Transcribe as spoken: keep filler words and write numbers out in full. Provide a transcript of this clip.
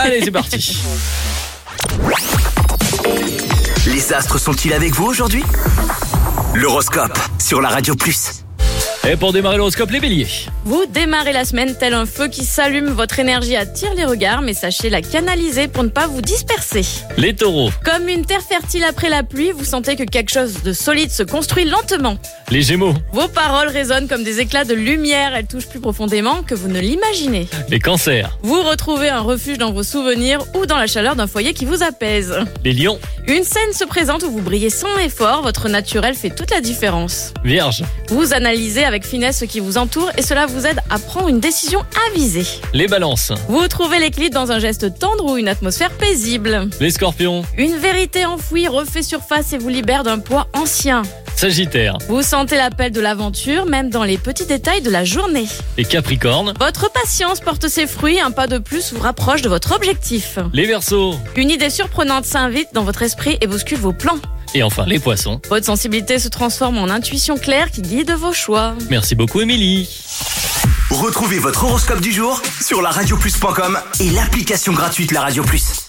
Allez, c'est parti. Les astres sont-ils avec vous aujourd'hui? L'horoscope sur la Radio Plus. Et pour démarrer l'horoscope, les béliers. Vous démarrez la semaine tel un feu qui s'allume, votre énergie attire les regards, mais sachez la canaliser pour ne pas vous disperser. Les taureaux. Comme une terre fertile après la pluie, vous sentez que quelque chose de solide se construit lentement. Les gémeaux. Vos paroles résonnent comme des éclats de lumière, elles touchent plus profondément que vous ne l'imaginez. Les cancers. Vous retrouvez un refuge dans vos souvenirs ou dans la chaleur d'un foyer qui vous apaise. Les lions. Une scène se présente où vous brillez sans effort, votre naturel fait toute la différence. Vierge. Vous analysez avec finesse ce qui vous entoure et cela vous aide à prendre une décision avisée. Les balances. Vous trouvez l'équilibre dans un geste tendre ou une atmosphère paisible. Les scorpions. Une vérité enfouie refait surface et vous libère d'un poids ancien. Sagittaire. Vous sentez l'appel de l'aventure, même dans les petits détails de la journée. Les capricornes. Votre patience porte ses fruits, un pas de plus vous rapproche de votre objectif. Les verseaux. Une idée surprenante s'invite dans votre esprit et bouscule vos plans. Et enfin, les poissons. Votre sensibilité se transforme en intuition claire qui guide vos choix. Merci beaucoup, Émilie. Retrouvez votre horoscope du jour sur la radio plus point com et l'application gratuite La Radio Plus.